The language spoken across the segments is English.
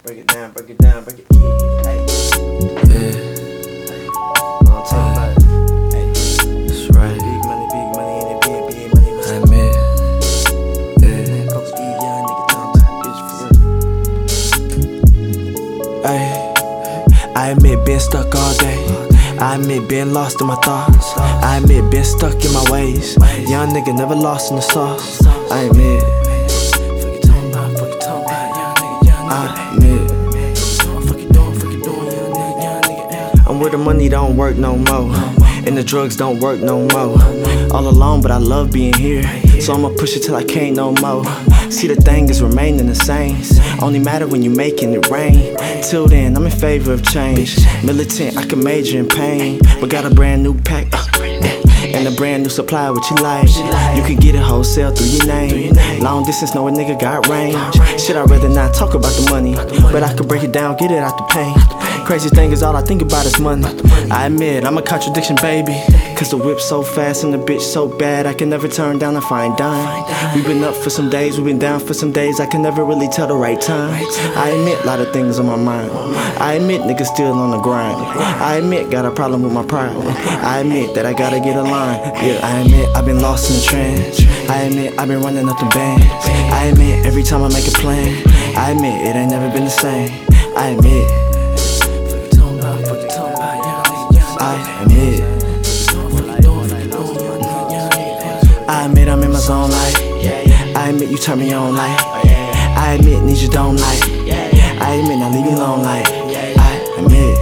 Break it down, break it down, break it easy. Hey. Yeah, Know what I'm talking about? Hey. that's right. Big money, and it big money. What's I up? admit, Man, Coach E, young nigga, talking about bitch for real. I admit being stuck all day. I admit being lost in my thoughts. I admit being stuck in my ways. Young nigga never lost in the sauce. I admit, I admit. I'm where the money don't work no more, and the drugs don't work no more. All alone, but I love being here, so I'ma push it till I can't no more. See, the thing is remaining the same. Only matter when you making it rain. Till then, I'm in favor of change. Militant, I can major in pain, but got a brand new pack and a brand new supply. What you like? You can get it wholesale through your name. Long distance, know a nigga got range. Shit, I'd rather not talk about the money, but I could break it down, get it out the pain. Crazy thing is all I think about is money. I admit I'm a contradiction, baby, cause the whip so fast and the bitch so bad I can never turn down a fine dime. We've been up for some days, we've been down for some days, I can never really tell the right time. I admit a lot of things on my mind. I admit niggas still on the grind. I admit got a problem with my pride. I admit that I gotta get a line. Yeah, I admit I've been lost in the trance. I admit I've been running up the bands. I admit every time I make a plan, I admit it ain't never been the same. I admit, I admit I'm in my zone like. I admit you turn me on like. I admit need you don't like. I admit now leave me alone like. I admit.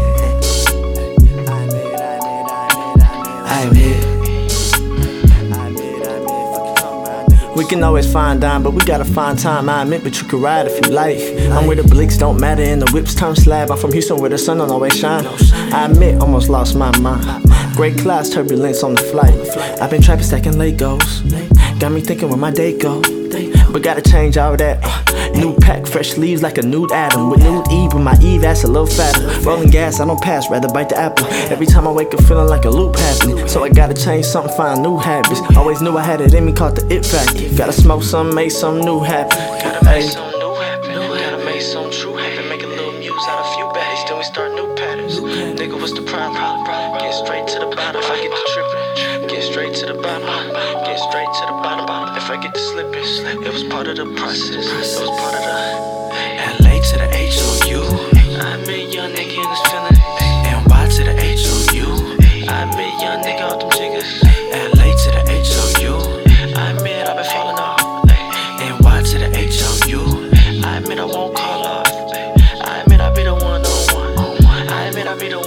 We can always find dime, but we gotta find time. I admit, but you can ride if you like. I'm where the blicks don't matter and the whips turn slab. I'm from Houston where the sun don't always shine. I admit, almost lost my mind. Great clouds, turbulence on the flight. I've been trapping, stacking Legos. Got me thinking where my day go. But gotta change all that. New pack, fresh leaves like a nude Adam. With nude Eve, but my Eve ass a little fatter. Rolling gas, I don't pass, rather bite the apple. Every time I wake up feeling like a loop happening. So I gotta change something, find new habits. Always knew I had it in me, called the it factor. Gotta smoke something, make something new happen. Gotta make something new happen. Gotta make something true happen. Make a little muse out of few baddies, then we start new patterns. Nigga, what's the problem? Get straight to the bottom. If I get to tripping, get straight to the bottom. Get straight to the bottom. If I get to slipping, it was part of the process. It was part of the LA to the HOU. I admit young nigga in his feeling. NY to the HOU. I admit young nigga out them jiggers. LA to the HOU. I admit I've been falling off. NY to the HOU. I admit I won't call off. I admit I be the one on one. I admit I be the one.